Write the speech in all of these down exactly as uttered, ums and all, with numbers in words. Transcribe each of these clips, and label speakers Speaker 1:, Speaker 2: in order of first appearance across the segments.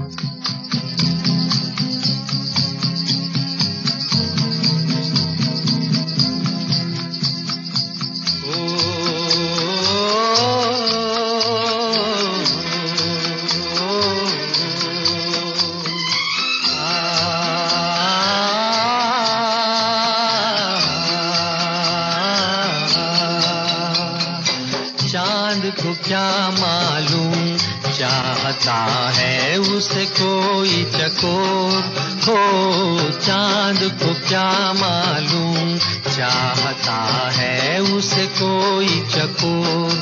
Speaker 1: चांद को क्या मालूम चाहता है उसे कोई चकोर हो, चांद को क्या मालूम चाहता है उसे कोई चकोर।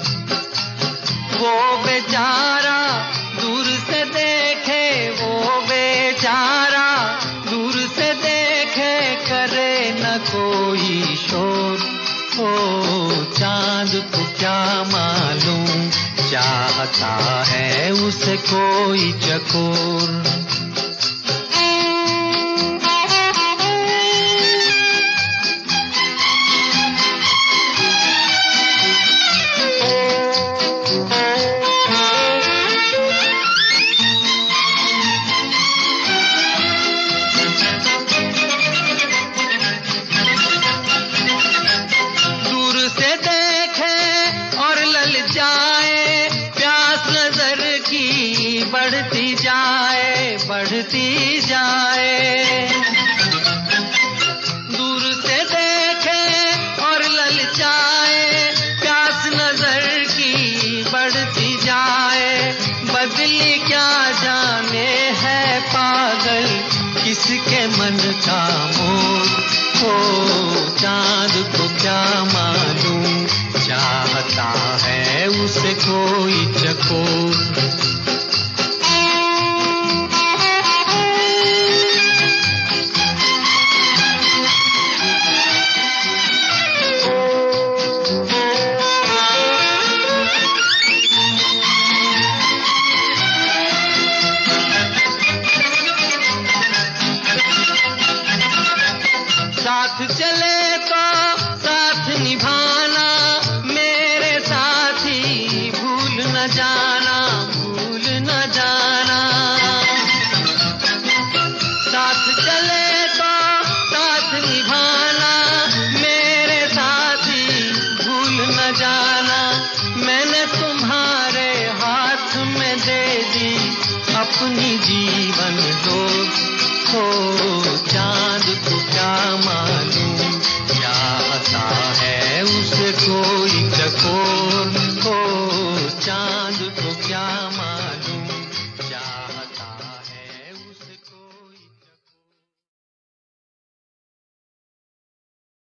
Speaker 1: वो बेचारा दूर से देखे, वो बेचारा दूर से देखे, करे न कोई शोर हो, चांद को क्या मालूम चाहता है उसे कोई चकोर। बढ़ती जाए बढ़ती जाए, दूर से देखे और ललचाए, प्यास नजर की बढ़ती जाए। बदली क्या जाने है पागल किसके मन का मोर हो, चांद को क्या मालूम चाहता है उसे कोई चकोर। साथ चले तो साथ निभाना, मेरे साथी भूल न जाना, भूल न जाना। साथ चले तो साथ निभाना, मेरे साथी भूल न जाना। मैंने तुम्हारे हाथ में दे दी अपनी जीवन डोर हो, चांद को क्या